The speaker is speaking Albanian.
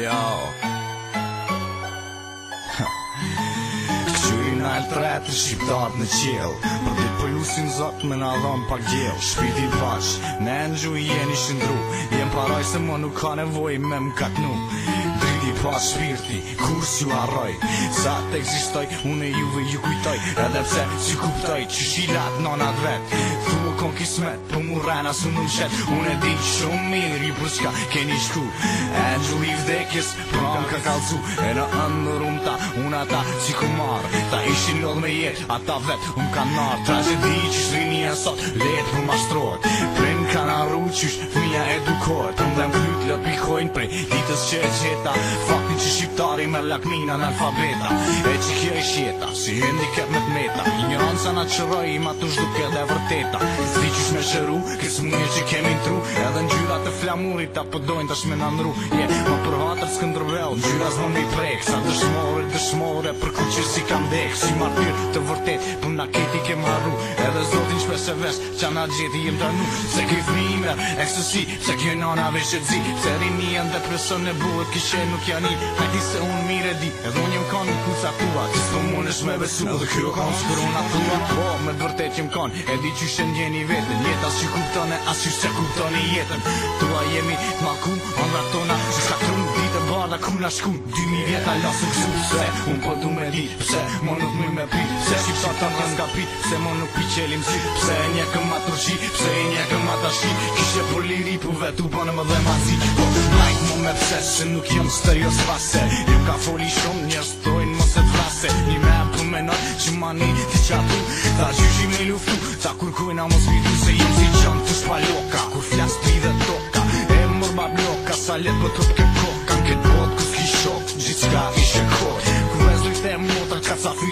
Jo Këqyrin altret të shqiptarët në qel Për dit për lusin zot me na dhon pak gjell Shpiti bash, me në i jeni shëndru Jem paraj se më nuk ka nevoj me më katnu Driti pas shpirti, kur s'ju harroj Sa të egzistoj, une juve ju kujtoj Edhe pse si kuptoj që shilat nonat vet Thua kon kismet, po mu rena su në mshet Une di shumë mirë i për shka keni shku Angel i vdekjes, pram ka kalcu E në ndër ta, unë ata si kumar Ta ishin lodh me jet, ata vet kan nar Tragedi që shrini e sot, let për mashtrojt Prin kanë arru qysh, fmija edukohet Për mdhem klyt lët pikojnë prej ditës që e gjeta Faktin që shqiptari me lakmina në alfabeta E që kjo ish jeta, si handicap me t'meta Ignoranca na qëroj, ima të shduke dhe vërteta Zdi qysh me shëru, kësë muje që kemi ntru Edhe në gjyra të flamurit, ta pëdojnë tash me nëndru Ma për hatër s'këndrëvel, gjyra s'më mi prek Sa dëshmore, për ku që si kam dek Si martyr të vërtet, për na keti kem harru Edhe zotin shpes e vesh, qa na gjeti jem të nu Se këj fmime, ekstësi, se kjo nana vesh e zi Se rinien dhe preson e buhet, kishe nuk janin Hajti se unë mire di, edhe unë jem kon në kuca tua Që s'po munesh me besu, edhe kjo kon s'kërona tua Po, me vërtet jem kon, e di që shëndjeni vetën Jetas që kuptone, as që se kuptoni jetën Tua jemi t'maku, andra tona Që s'ka trun, ditë barda ku na shkun 2000 vjeta lasë kësu Pse, unë po du me di, pse, mo nuk mëj me pi Pse shqiptar të në nga pi, pse mo nuk pi qelim si Pse e një këm atë rëgji, pse e një këm atë ashki Kishe për liri, pu vetu bënë më dhe mazi Po, majt mu me pse, se nuk jom stereo spase Jo ka foli shumë, njërës tojnë mos e t'frase Një me e për menoj, që mani t'i qatu Ta gjyshi me luftu, ta kur kujna mos vidu Se jem si qënë të shpaloka, kur flas tri dhe toka E mërba bloka, sa let për të t'ke koka Në këtë botë kus ki shok, gjithë s'ka ishe kod Kur e zlujt e motor, ka sa fri